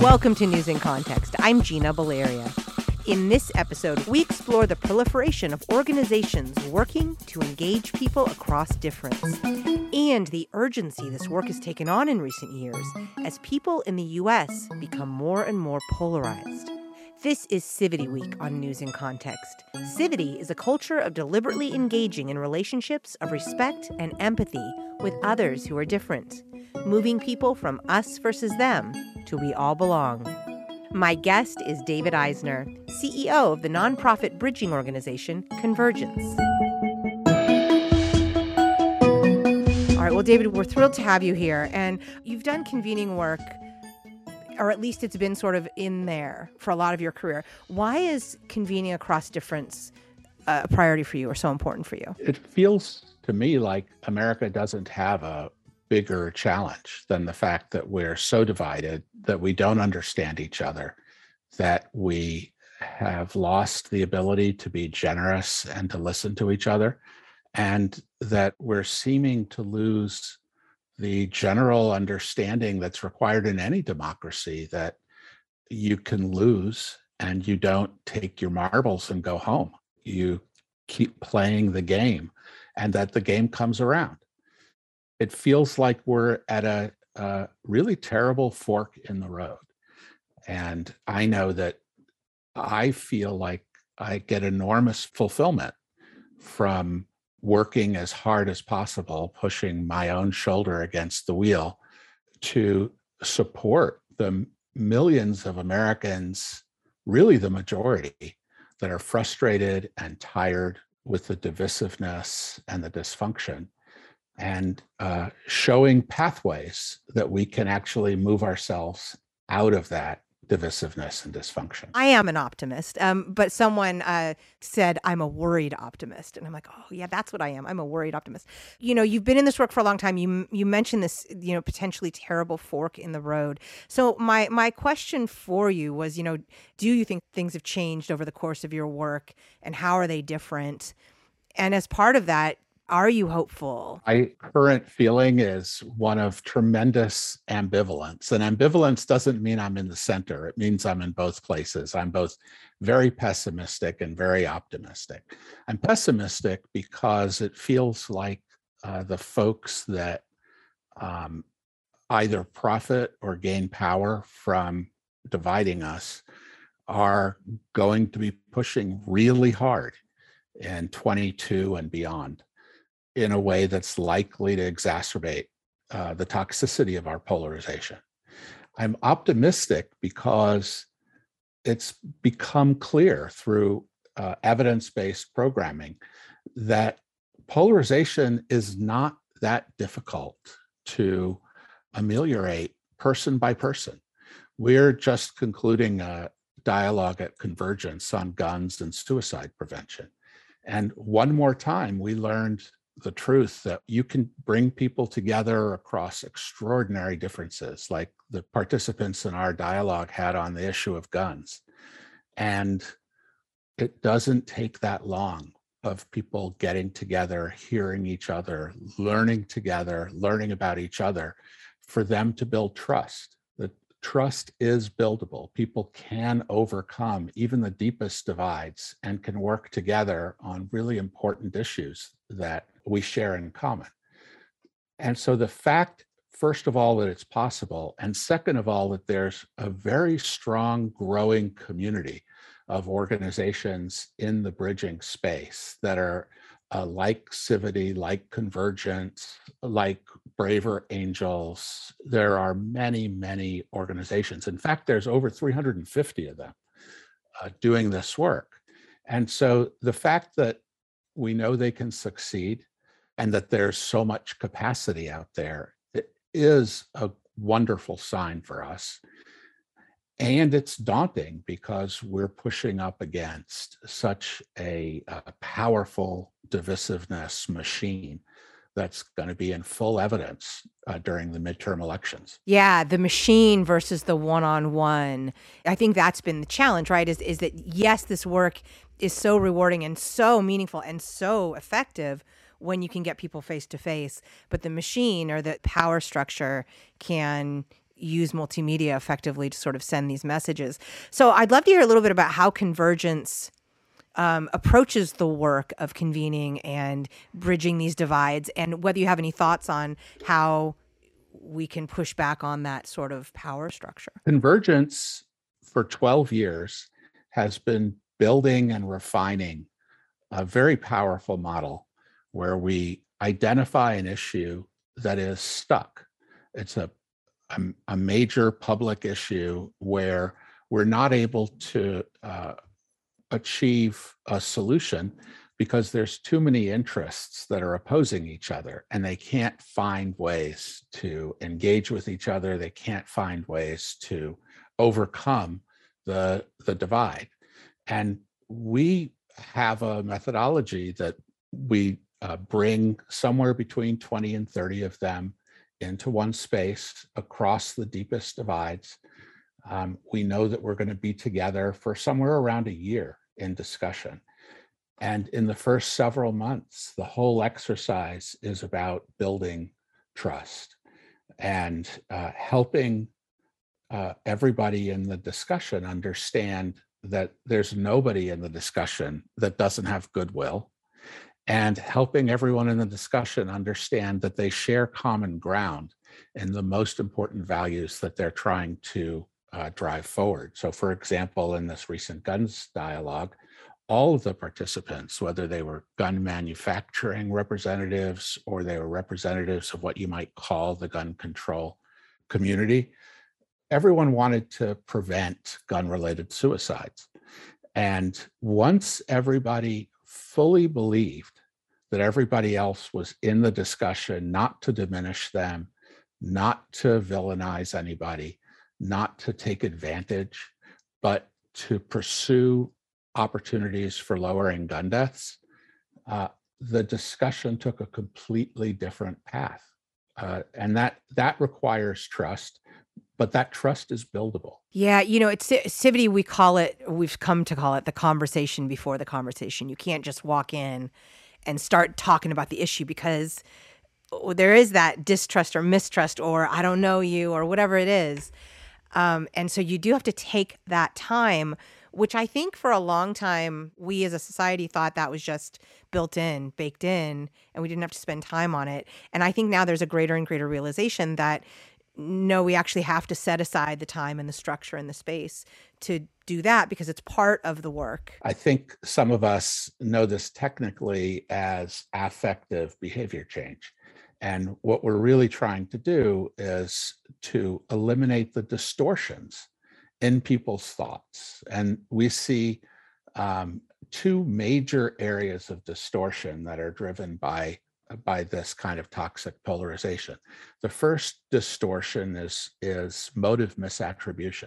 Welcome to News in Context. I'm Gina Valeria. In this episode, we explore the proliferation of organizations working to engage people across difference and the urgency this work has taken on in recent years as people in the U.S. become more and more polarized. This is Civity Week on News in Context. Civity is a culture of deliberately engaging in relationships of respect and empathy with others who are different, moving people from us versus them to we all belong. My guest is David Eisner, CEO of the nonprofit bridging organization Convergence. All right, well, David, we're thrilled to have you here. And you've done convening work, or at least it's been sort of in there for a lot of your career. Why is convening across difference a priority for you or so important for you? It feels to me like America doesn't have a bigger challenge than the fact that we're so divided, that we don't understand each other, that we have lost the ability to be generous and to listen to each other, and that we're seeming to lose the general understanding that's required in any democracy, that you can lose and you don't take your marbles and go home. You keep playing the game and that the game comes around. It feels like we're at a really terrible fork in the road. And I know that I feel like I get enormous fulfillment from working as hard as possible, pushing my own shoulder against the wheel to support the millions of Americans, really the majority, that are frustrated and tired with the divisiveness and the dysfunction, and showing pathways that we can actually move ourselves out of that divisiveness and dysfunction. I am an optimist, but someone said I'm a worried optimist. And I'm like, oh, yeah, that's what I am. I'm a worried optimist. You know, you've been in this work for a long time. You mentioned this, potentially terrible fork in the road. So my question for you was, do you think things have changed over the course of your work, and how are they different? And as part of that, are you hopeful? My current feeling is one of tremendous ambivalence. And ambivalence doesn't mean I'm in the center. It means I'm in both places. I'm both very pessimistic and very optimistic. I'm pessimistic because it feels like the folks that either profit or gain power from dividing us are going to be pushing really hard in 22 and beyond, in a way that's likely to exacerbate the toxicity of our polarization. I'm optimistic because it's become clear through evidence-based programming that polarization is not that difficult to ameliorate person by person. We're just concluding a dialogue at Convergence on guns and suicide prevention. And one more time, we learned the truth that you can bring people together across extraordinary differences, like the participants in our dialogue had on the issue of guns. And it doesn't take that long of people getting together, hearing each other, learning together, learning about each other, for them to build trust. The trust is buildable. People can overcome even the deepest divides and can work together on really important issues that we share in common. And so the fact, first of all, that it's possible, and second of all, that there's a very strong growing community of organizations in the bridging space that are like Civity, like Convergence, like Braver Angels. There are many, many organizations. In fact, there's over 350 of them doing this work. And so the fact that we know they can succeed and that there's so much capacity out there, it is a wonderful sign for us. And it's daunting because we're pushing up against such a powerful divisiveness machine that's going to be in full evidence during the midterm elections. Yeah, the machine versus the one-on-one. I think that's been the challenge, right? Is that, yes, this work is so rewarding and so meaningful and so effective when you can get people face to face, but the machine or the power structure can use multimedia effectively to sort of send these messages. So I'd love to hear a little bit about how Convergence approaches the work of convening and bridging these divides, and whether you have any thoughts on how we can push back on that sort of power structure. Convergence for 12 years has been building and refining a very powerful model where we identify an issue that is stuck. It's a major public issue where we're not able to achieve a solution because there's too many interests that are opposing each other, and they can't find ways to engage with each other. They can't find ways to overcome the divide. And we have a methodology that we bring somewhere between 20 and 30 of them into one space across the deepest divides. We know that we're going to be together for somewhere around a year in discussion. And in the first several months, the whole exercise is about building trust and helping everybody in the discussion understand that there's nobody in the discussion that doesn't have goodwill, and helping everyone in the discussion understand that they share common ground in the most important values that they're trying to drive forward. So for example, in this recent guns dialogue, all of the participants, whether they were gun manufacturing representatives or they were representatives of what you might call the gun control community, everyone wanted to prevent gun-related suicides. And once everybody fully believed that everybody else was in the discussion, not to diminish them, not to villainize anybody, not to take advantage, but to pursue opportunities for lowering gun deaths, the discussion took a completely different path. And that requires trust, but that trust is buildable. Yeah, it's Civity, we've come to call it the conversation before the conversation. You can't just walk in and start talking about the issue because there is that distrust or mistrust or I don't know you or whatever it is. And so you do have to take that time, which I think for a long time, we as a society thought that was just built in, baked in, and we didn't have to spend time on it. And I think now there's a greater and greater realization that no, we actually have to set aside the time and the structure and the space to do that because it's part of the work. I think some of us know this technically as affective behavior change. And what we're really trying to do is to eliminate the distortions in people's thoughts. And we see two major areas of distortion that are driven by this kind of toxic polarization. The first distortion is motive misattribution.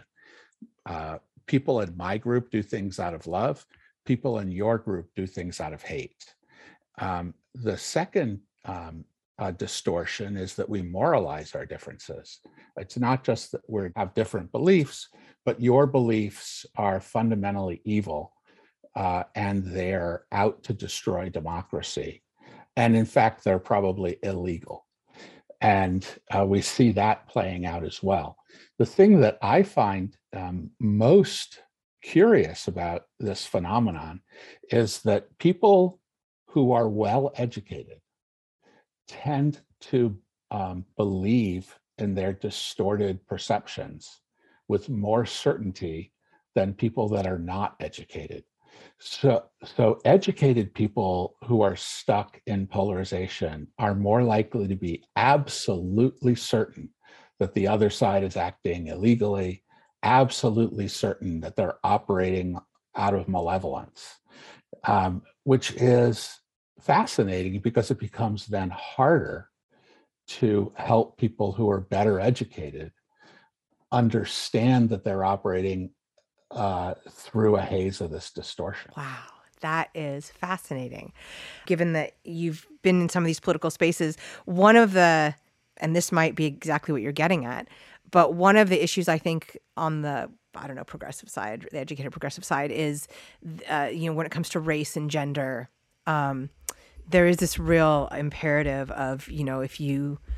People in my group do things out of love. People in your group do things out of hate. The second distortion is that we moralize our differences. It's not just that we have different beliefs, but your beliefs are fundamentally evil and they're out to destroy democracy. And in fact, they're probably illegal. And we see that playing out as well. The thing that I find most curious about this phenomenon is that people who are well educated tend to believe in their distorted perceptions with more certainty than people that are not educated. So educated people who are stuck in polarization are more likely to be absolutely certain that the other side is acting illegally, absolutely certain that they're operating out of malevolence, which is fascinating because it becomes then harder to help people who are better educated understand that they're operating through a haze of this distortion. Wow, that is fascinating. Given that you've been in some of these political spaces, and this might be exactly what you're getting at, but one of the issues I think on the, progressive side, the educated progressive side is, when it comes to race and gender, there is this real imperative of, if you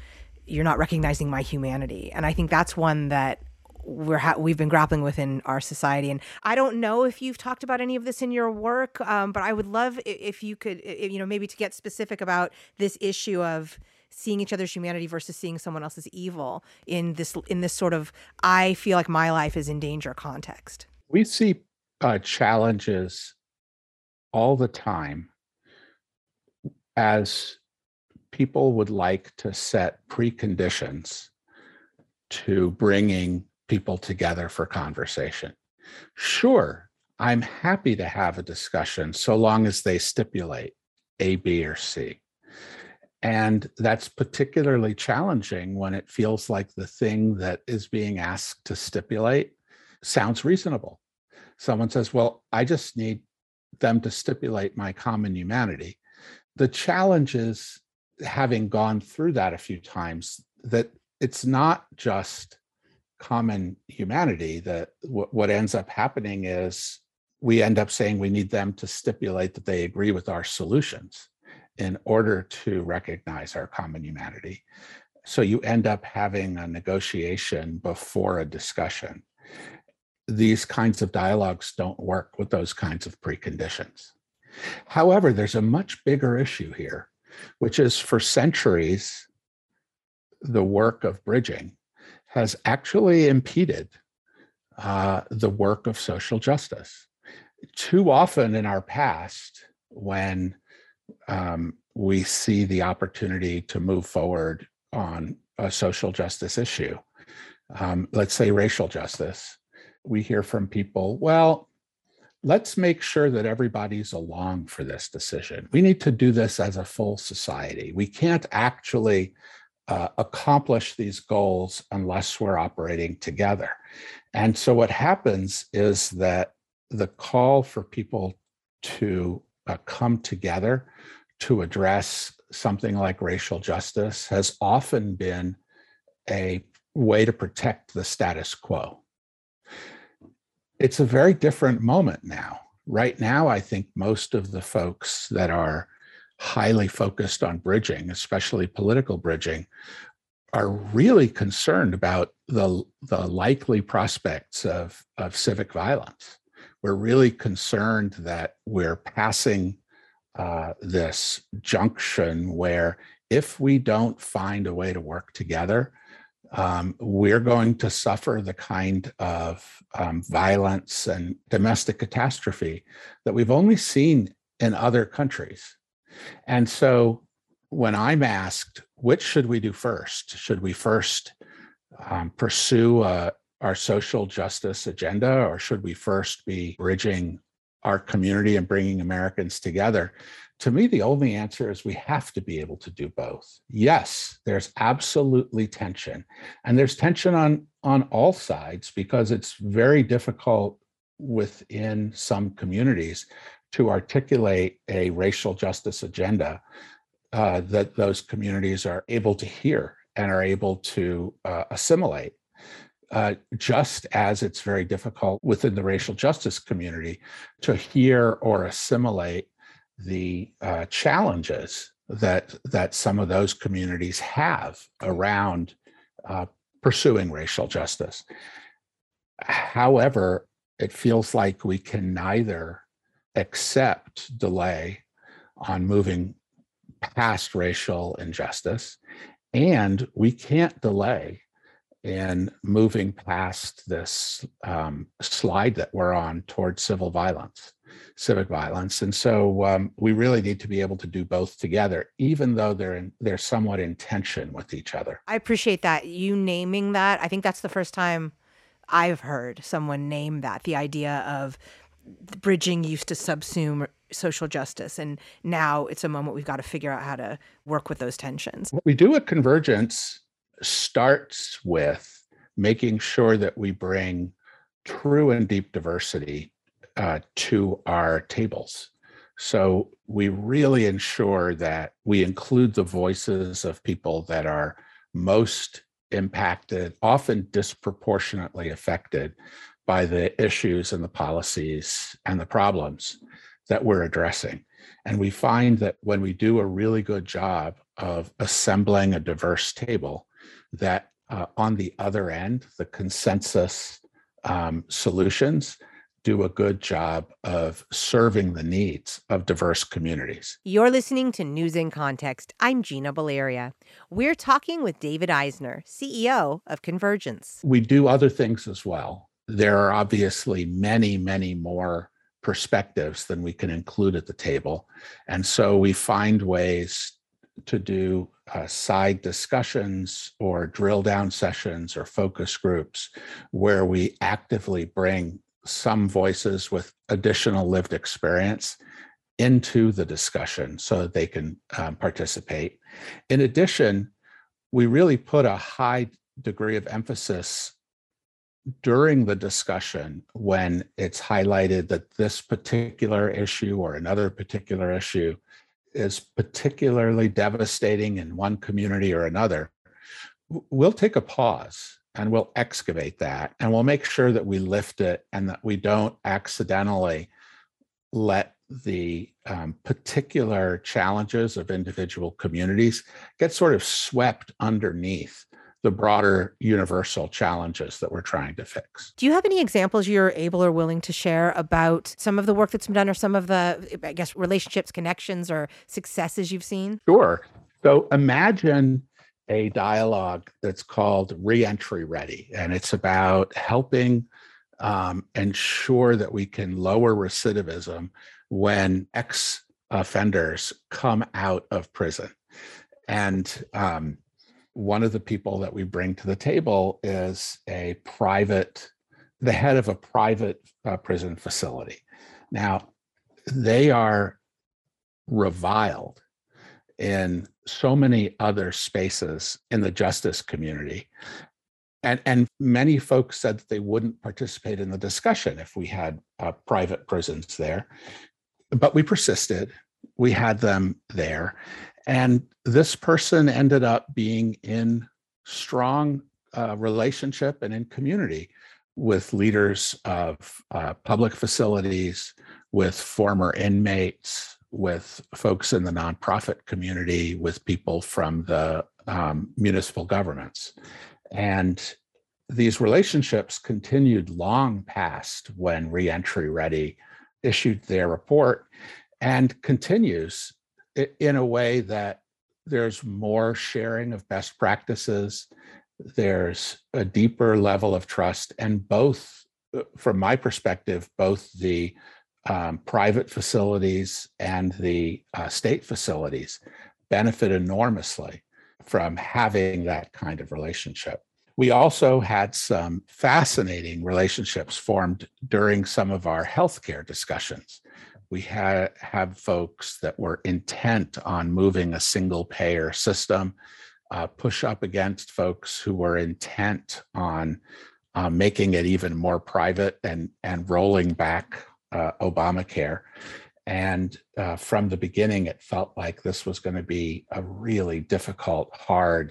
you're not recognizing my humanity. And I think that's one that we've been grappling with in our society. And I don't know if you've talked about any of this in your work, but I would love if you could, maybe to get specific about this issue of seeing each other's humanity versus seeing someone else's evil in this sort of, I feel like my life is in danger context. We see challenges all the time as people would like to set preconditions to bringing people together for conversation. Sure, I'm happy to have a discussion so long as they stipulate A, B, or C. And that's particularly challenging when it feels like the thing that is being asked to stipulate sounds reasonable. Someone says, well, I just need them to stipulate my common humanity. The challenge is, having gone through that a few times, that it's not just common humanity. That what ends up happening is we end up saying we need them to stipulate that they agree with our solutions in order to recognize our common humanity. So you end up having a negotiation before a discussion. These kinds of dialogues don't work with those kinds of preconditions. However, there's a much bigger issue here, which is, for centuries, the work of bridging has actually impeded the work of social justice. Too often in our past, when we see the opportunity to move forward on a social justice issue, let's say racial justice, we hear from people, well, let's make sure that everybody's along for this decision. We need to do this as a full society. We can't actually accomplish these goals unless we're operating together. And so what happens is that the call for people to come together to address something like racial justice has often been a way to protect the status quo. It's a very different moment now. Right now, I think most of the folks that are highly focused on bridging, especially political bridging, are really concerned about the likely prospects of civic violence. We're really concerned that we're passing this junction where, if we don't find a way to work together, we're going to suffer the kind of violence and domestic catastrophe that we've only seen in other countries. And so when I'm asked, which should we do first? Should we first pursue our social justice agenda, or should we first be bridging our community and bringing Americans together? To me, the only answer is we have to be able to do both. Yes, there's absolutely tension. And there's tension on all sides, because it's very difficult within some communities to articulate a racial justice agenda that those communities are able to hear and are able to assimilate. Just as it's very difficult within the racial justice community to hear or assimilate the challenges that some of those communities have around pursuing racial justice. However, it feels like we can neither accept delay on moving past racial injustice, and we can't delay in moving past this slide that we're on towards civic violence. And so we really need to be able to do both together, even though they're somewhat in tension with each other. I appreciate that, you naming that. I think that's the first time I've heard someone name that, the idea of bridging used to subsume social justice, and now it's a moment we've got to figure out how to work with those tensions. What we do at Convergence starts with making sure that we bring true and deep diversity to our tables. So we really ensure that we include the voices of people that are most impacted, often disproportionately affected by the issues and the policies and the problems that we're addressing. And we find that when we do a really good job of assembling a diverse table, that on the other end, the consensus solutions do a good job of serving the needs of diverse communities. You're listening to News in Context. I'm Gina Valeria. We're talking with David Eisner, CEO of Convergence. We do other things as well. There are obviously many, many more perspectives than we can include at the table. And so we find ways to do side discussions or drill down sessions or focus groups where we actively bring some voices with additional lived experience into the discussion so that they can participate. In addition, we really put a high degree of emphasis during the discussion when it's highlighted that this particular issue or another particular issue is particularly devastating in one community or another. We'll take a pause and we'll excavate that, and we'll make sure that we lift it and that we don't accidentally let the particular challenges of individual communities get sort of swept underneath the broader universal challenges that we're trying to fix. Do you have any examples you're able or willing to share about some of the work that's been done or some of the, I guess, relationships, connections, or successes you've seen? Sure. So imagine a dialogue that's called Reentry Ready, and it's about helping ensure that we can lower recidivism when ex-offenders come out of prison. And one of the people that we bring to the table is the head of a private prison facility. Now, they are reviled in so many other spaces in the justice community. And many folks said that they wouldn't participate in the discussion if we had private prisons there. But we persisted. We had them there. And this person ended up being in strong relationship and in community with leaders of public facilities, with former inmates, with folks in the nonprofit community, with people from the municipal governments. And these relationships continued long past when Reentry Ready issued their report, and continues in a way that there's more sharing of best practices, there's a deeper level of trust, and both, from my perspective, both the private facilities and the state facilities benefit enormously from having that kind of relationship. We also had some fascinating relationships formed during some of our healthcare discussions. We have folks that were intent on moving a single payer system, push up against folks who were intent on making it even more private and rolling back Obamacare. And from the beginning, it felt like this was going to be a really difficult, hard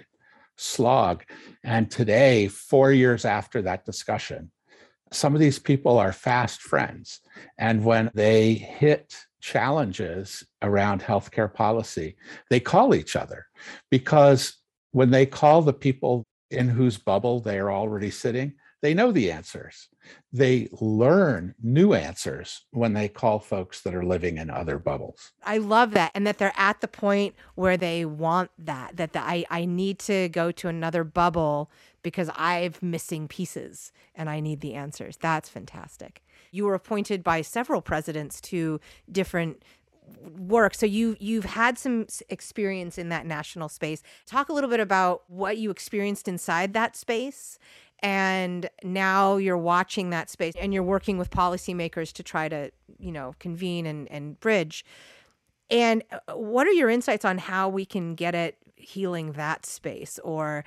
slog. And today, 4 years after that discussion, some of these people are fast friends. And when they hit challenges around healthcare policy, they call each other, because when they call the people in whose bubble they are already sitting, they know the answers. They learn new answers when they call folks that are living in other bubbles. I love that. And that they're at the point where they want that I need to go to another bubble because I'm missing pieces and I need the answers. That's fantastic. You were appointed by several presidents to different work. So you've had some experience in that national space. Talk a little bit about what you experienced inside that space. And now you're watching that space and you're working with policymakers to try to, convene and bridge. And what are your insights on how we can get at healing that space or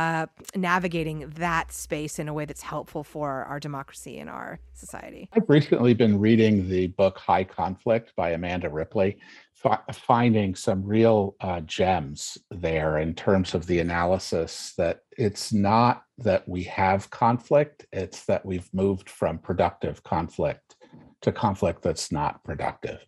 navigating that space in a way that's helpful for our democracy and our society? I've recently been reading the book High Conflict by Amanda Ripley, finding some real gems there in terms of the analysis that it's not that we have conflict, it's that we've moved from productive conflict to conflict that's not productive.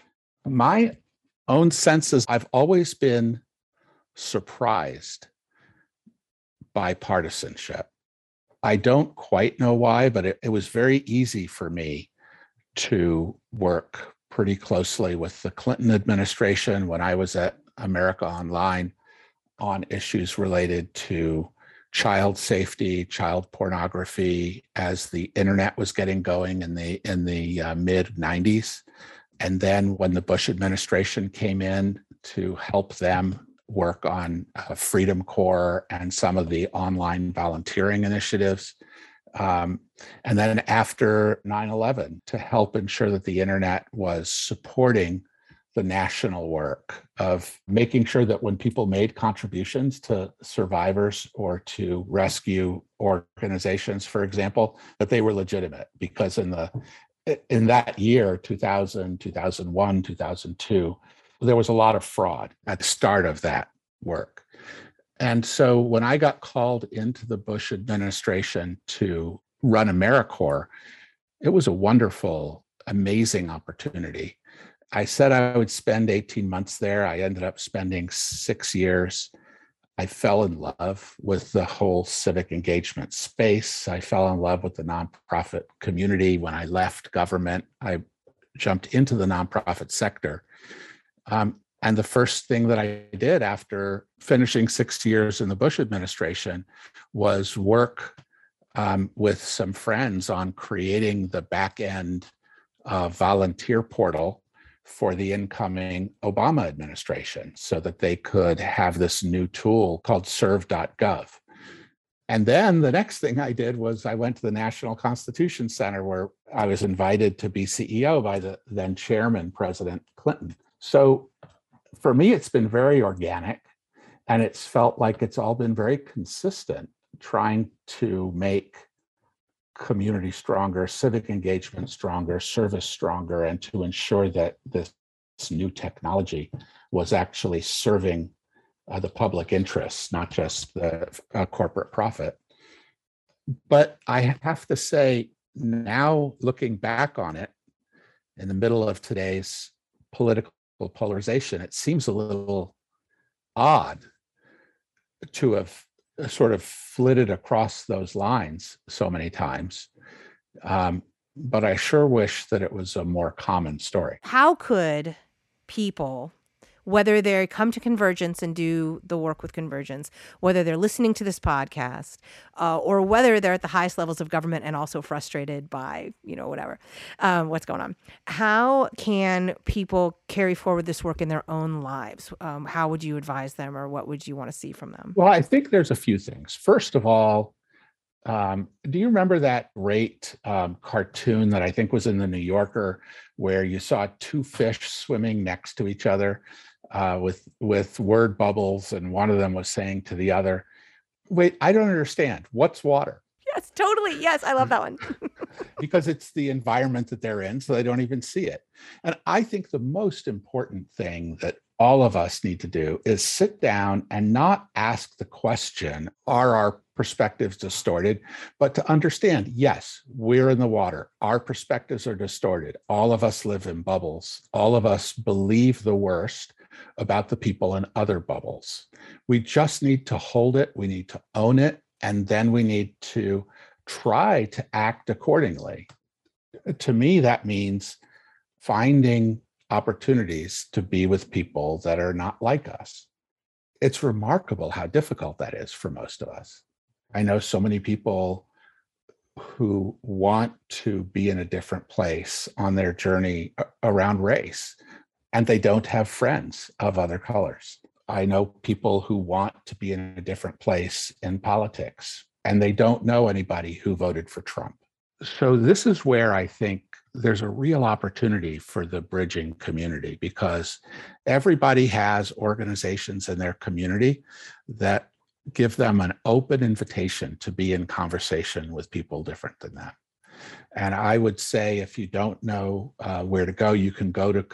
My own sense is I've always been surprised bipartisanship. I don't quite know why, but it was very easy for me to work pretty closely with the Clinton administration when I was at America Online on issues related to child safety, child pornography, as the internet was getting going in the mid 90s. And then when the Bush administration came in to help them work on Freedom Corps and some of the online volunteering initiatives. And then after 9/11, to help ensure that the internet was supporting the national work of making sure that when people made contributions to survivors or to rescue organizations, for example, that they were legitimate. Because in that year, 2000, 2001, 2002, there was a lot of fraud at the start of that work. And so when I got called into the Bush administration to run AmeriCorps, it was a wonderful, amazing opportunity. I said I would spend 18 months there. I ended up spending 6 years. I fell in love with the whole civic engagement space. I fell in love with the nonprofit community. When I left government, I jumped into the nonprofit sector. And the first thing that I did after finishing 6 years in the Bush administration was work with some friends on creating the back end volunteer portal for the incoming Obama administration so that they could have this new tool called serve.gov. And then the next thing I did was I went to the National Constitution Center, where I was invited to be CEO by the then chairman, President Clinton. So for me, it's been very organic, and it's felt like it's all been very consistent, trying to make community stronger, civic engagement stronger, service stronger, and to ensure that this new technology was actually serving the public interests, not just the corporate profit. But I have to say, now looking back on it, in the middle of today's political polarization, it seems a little odd to have sort of flitted across those lines so many times. But I sure wish that it was a more common story. How could people, whether they come to Convergence and do the work with Convergence, whether they're listening to this podcast, or whether they're at the highest levels of government and also frustrated by, whatever, what's going on, how can people carry forward this work in their own lives? How would you advise them, or what would you want to see from them? Well, I think there's a few things. First of all, do you remember that great cartoon that I think was in the New Yorker, where you saw two fish swimming next to each other with word bubbles, and one of them was saying to the other, "Wait, I don't understand. What's water?" Yes, totally. Yes, I love that one. Because it's the environment that they're in, so they don't even see it. And I think the most important thing that all of us need to do is sit down and not ask the question, are our perspectives distorted? But to understand, yes, we're in the water. Our perspectives are distorted. All of us live in bubbles. All of us believe the worst about the people in other bubbles. We just need to hold it. We need to own it. And then we need to try to act accordingly. To me, that means finding opportunities to be with people that are not like us. It's remarkable how difficult that is for most of us. I know so many people who want to be in a different place on their journey around race, and they don't have friends of other colors. I know people who want to be in a different place in politics, and they don't know anybody who voted for Trump. So this is where I think there's a real opportunity for the bridging community, because everybody has organizations in their community that give them an open invitation to be in conversation with people different than them. And I would say, if you don't know where to go, you can go to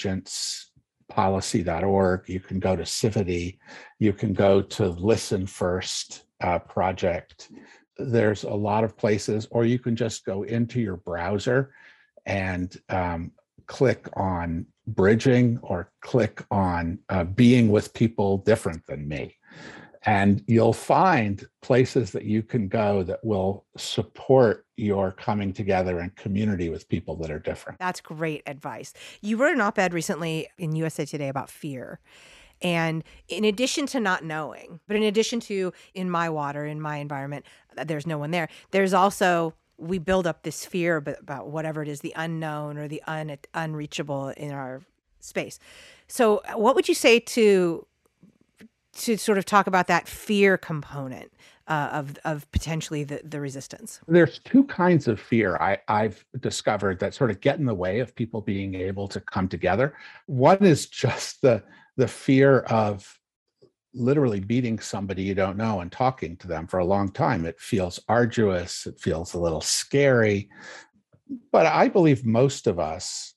convergencepolicy.org. You can go to Civity. You can go to Listen First Project. There's a lot of places, or you can just go into your browser and click on bridging, or click on being with people different than me. And you'll find places that you can go that will support your coming together in community with people that are different. That's great advice. You wrote an op-ed recently in USA Today about fear. And in addition to not knowing, but in addition to in my water, in my environment, there's no one there, there's also, we build up this fear about whatever it is, the unknown or the unreachable in our space. So what would you say to sort of talk about that fear component of potentially the resistance? There's two kinds of fear I've discovered that sort of get in the way of people being able to come together. One is just the fear of literally meeting somebody you don't know and talking to them for a long time. It feels arduous. It feels a little scary. But I believe most of us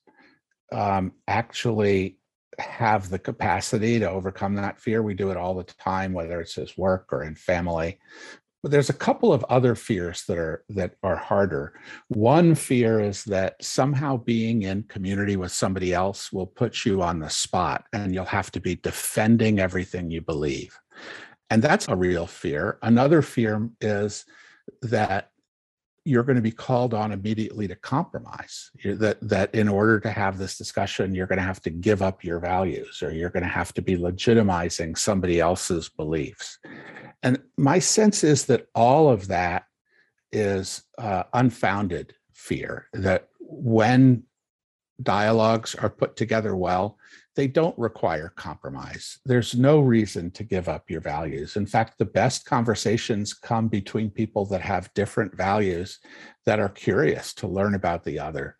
actually have the capacity to overcome that fear. We do it all the time, whether it's at work or in family. But there's a couple of other fears that are harder. One fear is that somehow being in community with somebody else will put you on the spot and you'll have to be defending everything you believe. And that's a real fear. Another fear is that you're going to be called on immediately to compromise, that in order to have this discussion, you're going to have to give up your values, or you're going to have to be legitimizing somebody else's beliefs. And my sense is that all of that is unfounded fear, that when dialogues are put together well, they don't require compromise. There's no reason to give up your values. In fact, the best conversations come between people that have different values, that are curious to learn about the other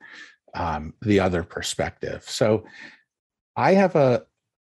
perspective. So I have a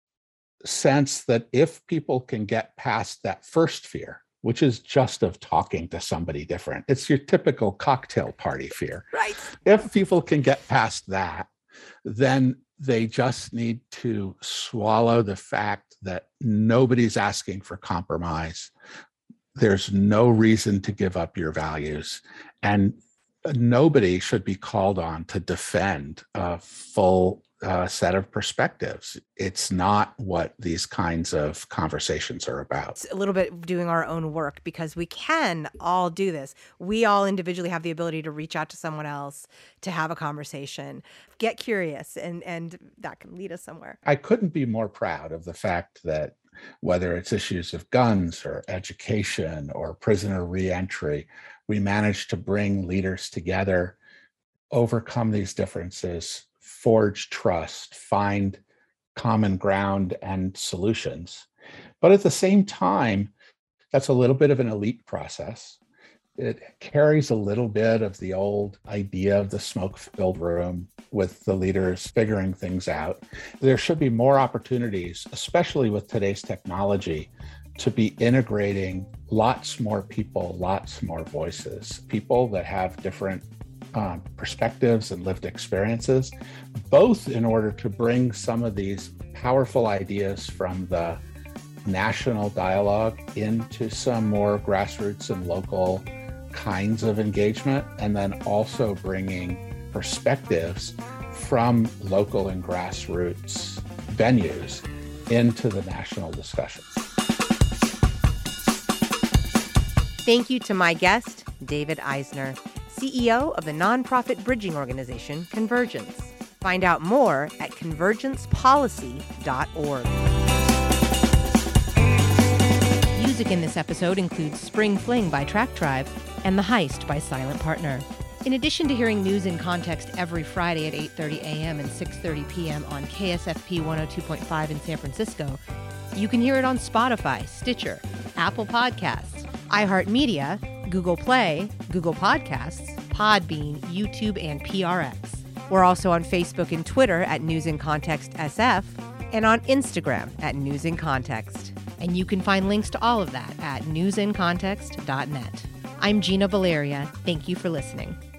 sense that if people can get past that first fear, which is just of talking to somebody different, it's your typical cocktail party fear. Right. If people can get past that, then they just need to swallow the fact that nobody's asking for compromise. There's no reason to give up your values, and nobody should be called on to defend a full set of perspectives. It's not what these kinds of conversations are about. It's a little bit doing our own work, because we can all do this. We all individually have the ability to reach out to someone else, to have a conversation, get curious, and that can lead us somewhere. I couldn't be more proud of the fact that whether it's issues of guns or education or prisoner reentry, we managed to bring leaders together, overcome these differences, forge trust, find common ground and solutions. But at the same time, that's a little bit of an elite process. It carries a little bit of the old idea of the smoke-filled room, with the leaders figuring things out. There should be more opportunities, especially with today's technology, to be integrating lots more people, lots more voices, people that have different perspectives and lived experiences, both in order to bring some of these powerful ideas from the national dialogue into some more grassroots and local kinds of engagement, and then also bringing perspectives from local and grassroots venues into the national discussions. Thank you to my guest, David Eisner, CEO of the nonprofit bridging organization Convergence. Find out more at convergencepolicy.org. Music in this episode includes Spring Fling by Track Tribe and The Heist by Silent Partner. In addition to hearing News in Context every Friday at 8:30 a.m. and 6:30 p.m. on KSFP 102.5 in San Francisco, you can hear it on Spotify, Stitcher, Apple Podcasts, iHeartMedia, Google Play, Google Podcasts, Podbean, YouTube, and PRX. We're also on Facebook and Twitter at News in Context SF, and on Instagram at News in Context. And you can find links to all of that at newsincontext.net. I'm Gina Valeria. Thank you for listening.